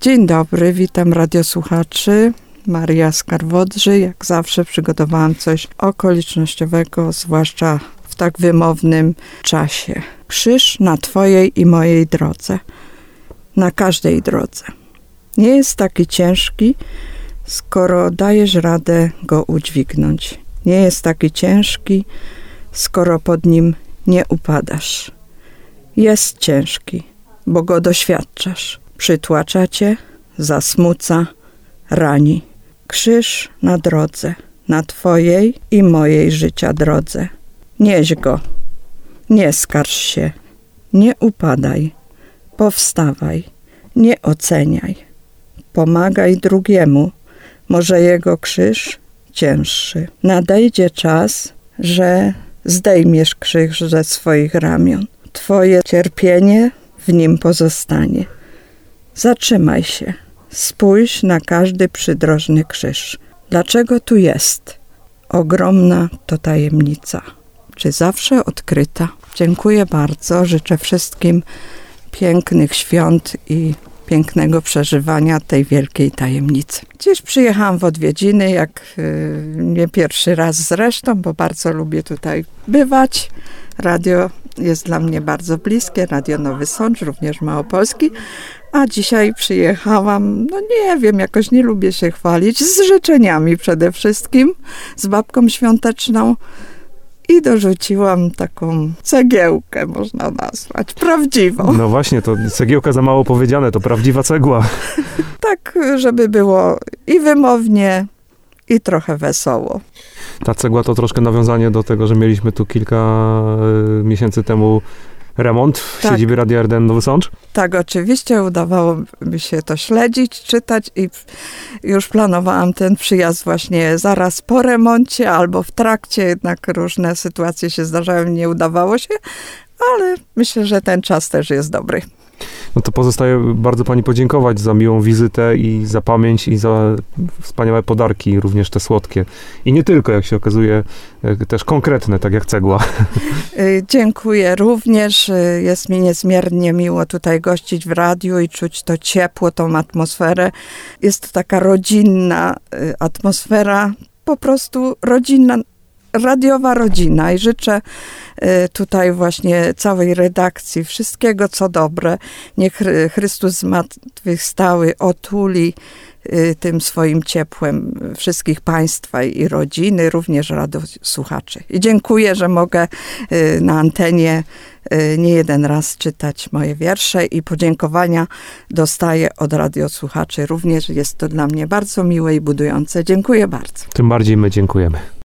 Dzień dobry, witam radiosłuchaczy. Maria Skarwodrzy. Jak zawsze przygotowałam coś okolicznościowego, zwłaszcza w tak wymownym czasie. Krzyż na Twojej i mojej drodze. Na każdej drodze. Nie jest taki ciężki, skoro dajesz radę go udźwignąć. Nie jest taki ciężki, skoro pod nim nie upadasz. Jest ciężki, bo go doświadczasz. Przytłacza cię, zasmuca, rani. Krzyż na drodze, na Twojej i mojej życia drodze. Nieś go, nie skarż się, nie upadaj, powstawaj, nie oceniaj. Pomagaj drugiemu, może jego krzyż cięższy. Nadejdzie czas, że zdejmiesz krzyż ze swoich ramion. Twoje cierpienie w nim pozostanie. Zatrzymaj się. Spójrz na każdy przydrożny krzyż. Dlaczego tu jest? Ogromna to tajemnica. Czy zawsze odkryta? Dziękuję bardzo. Życzę wszystkim pięknych świąt i pięknego przeżywania tej wielkiej tajemnicy. Dziś przyjechałam w odwiedziny, jak nie pierwszy raz zresztą, bo bardzo lubię tutaj bywać. Radio jest dla mnie bardzo bliskie, Radio Nowy Sącz, również Małopolski. A dzisiaj przyjechałam, nie wiem, jakoś nie lubię się chwalić, z życzeniami przede wszystkim, z babką świąteczną i dorzuciłam taką cegiełkę, można nazwać, prawdziwą. No właśnie, to cegiełka za mało powiedziane, to prawdziwa cegła. Tak, żeby było i wymownie, i trochę wesoło. Ta cegła to troszkę nawiązanie do tego, że mieliśmy tu kilka miesięcy temu remont w siedzibie Radia RDN Nowy Sącz? Tak, oczywiście udawało mi się to śledzić, czytać i już planowałam ten przyjazd właśnie zaraz po remoncie albo w trakcie, jednak różne sytuacje się zdarzały, nie udawało się, ale myślę, że ten czas też jest dobry. No to pozostaje bardzo pani podziękować za miłą wizytę i za pamięć i za wspaniałe podarki, również te słodkie. I nie tylko, jak się okazuje, też konkretne, tak jak cegła. Dziękuję również. Jest mi niezmiernie miło tutaj gościć w radiu i czuć to ciepło, tą atmosferę. Jest to taka rodzinna atmosfera, po prostu rodzinna, radiowa rodzina i życzę tutaj właśnie całej redakcji wszystkiego, co dobre. Niech Chrystus zmartwychwstały otuli tym swoim ciepłem wszystkich państwa i rodziny, również radiosłuchaczy. I dziękuję, że mogę na antenie nie jeden raz czytać moje wiersze i podziękowania dostaję od radiosłuchaczy. Również jest to dla mnie bardzo miłe i budujące. Dziękuję bardzo. Tym bardziej my dziękujemy.